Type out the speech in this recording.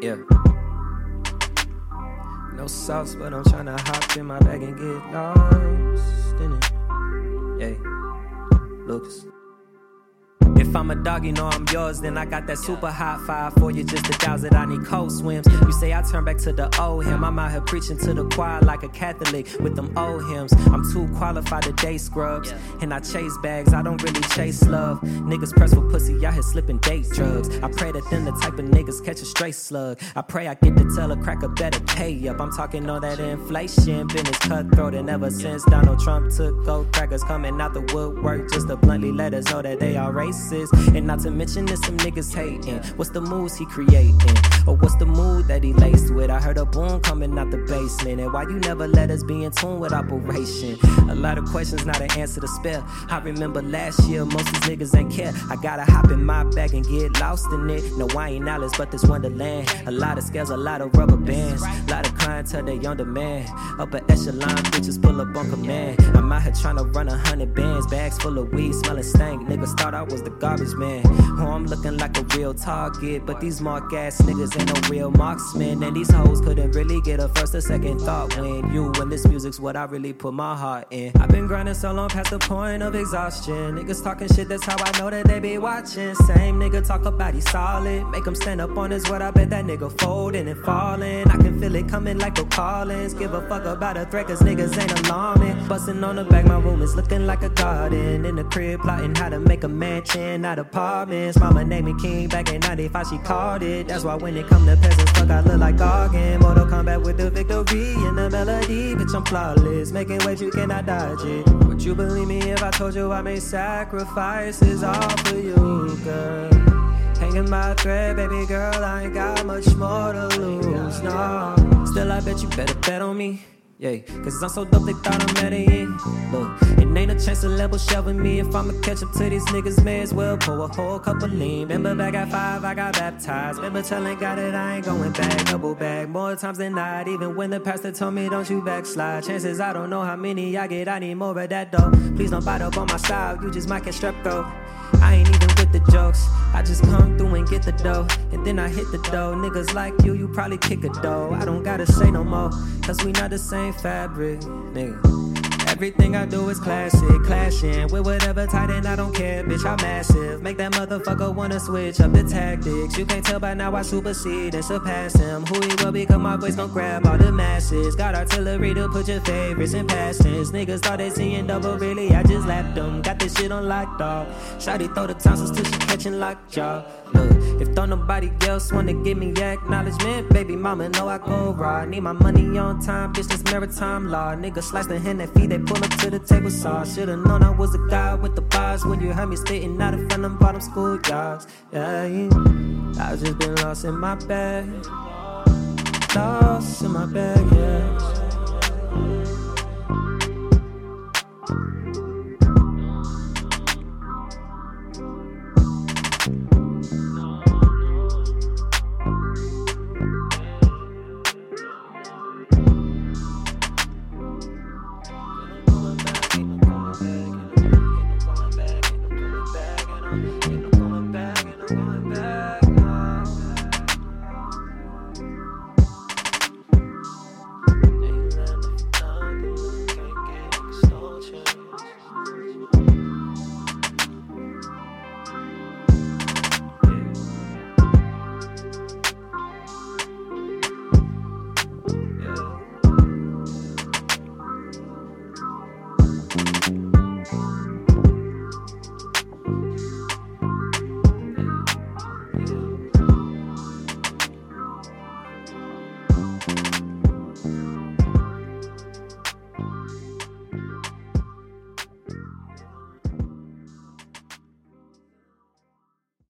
Yeah. No sauce, but I'm tryna hop in my bag and get lost in it. Yeah, Lucas. If I'm a dog, you know I'm yours. Then I got that super hot five for you just to douse it. I need cold swims. You say I turn back to the old him. I'm out here preaching to the choir like a Catholic with them old hymns. I'm too qualified to date scrubs. And I chase bags, I don't really chase love. Niggas press for pussy, out here slipping date drugs. I pray that them the type of niggas catch a straight slug. I pray I get to tell a cracker better pay up. I'm talking on that inflation, business cutthroat. And ever since Donald Trump took gold crackers coming out the woodwork just to bluntly let us know that they are racist. And not to mention there's some niggas hating. What's the moves he creating? Or what's the mood that he laced with? I heard a boom coming out the basement. And why you never let us be in tune with operation? A lot of questions, not an answer to spare. I remember last year, most of these niggas ain't care. I gotta hop in my bag and get lost in it. No, I ain't Alice, but this Wonderland. A lot of scales, a lot of rubber bands. A lot of clientele, they on demand. Upper echelon, bitches pull up on command. I'm out here trying to run 100 bands. Bags full of weed, smelling stank. Niggas thought I was the garbage man. Oh, I'm looking like a real target, but these mark ass niggas ain't no real marksmen. And these hoes couldn't really get a first or second thought when you and this music's what I really put my heart in. I've been grinding so long past the point of exhaustion. Niggas talking shit, that's how I know that they be watching. Same nigga talk about he solid, make him stand up on his word. I bet that nigga folding and falling. I can feel it coming like a Collins. Give a fuck about a threat cause niggas ain't alarming. Busting on the back, my room is looking like a garden. In the crib plotting how to make a mansion, not apartments. Mama named me king back in 95, she called it. That's why when it come to peasants, fuck I look like Gargan. Mortal Kombat with the victory and the melody. Bitch, I'm flawless, making waves you cannot dodge it. Would you believe me if I told you I made sacrifices all for you, girl? Hanging my thread, baby girl, I ain't got much more to lose, no. Still, I bet you better bet on me. Yeah, cause I'm so dope they thought I'm at it in. Look, it ain't a chance to level shelving me. If I'ma catch up to these niggas, may as well pour a whole cup of lean. Remember back at 5, I got baptized. Remember telling God that I ain't going back, double back. More times than not, even when the pastor told me don't you backslide. Chances I don't know how many I get, I need more of that though. Please don't bite up on my side, you just might get strep throat. I ain't even with the jokes, I just come through and get the dough. And then I hit the dough, niggas like you probably kick a dough. I don't gotta say no more, cause we not the same fabric, nigga. Everything I do is classic, clashing with whatever titan, I don't care, bitch, I'm massive. Make that motherfucker wanna switch up the tactics. You can't tell by now I supersede and surpass him. Who he will become, my voice gon' grab all the masses. Got artillery to put your favorites in past tense. Niggas thought they seeing double, really, I just lapped them. Got this shit on lock, dog. Shawty throw the tonsils till she catching lockjaw. Look, if don't nobody else wanna give me acknowledgement, baby mama know I go raw. Need my money on time, bitch, this maritime law. Nigga slice the hand that feed, they pull up to the table saw. Should've known I was a guy with the bars when you heard me spitting out in front of bottom school yards. Yeah, I just been lost in my bag. Lost in my bag, yeah.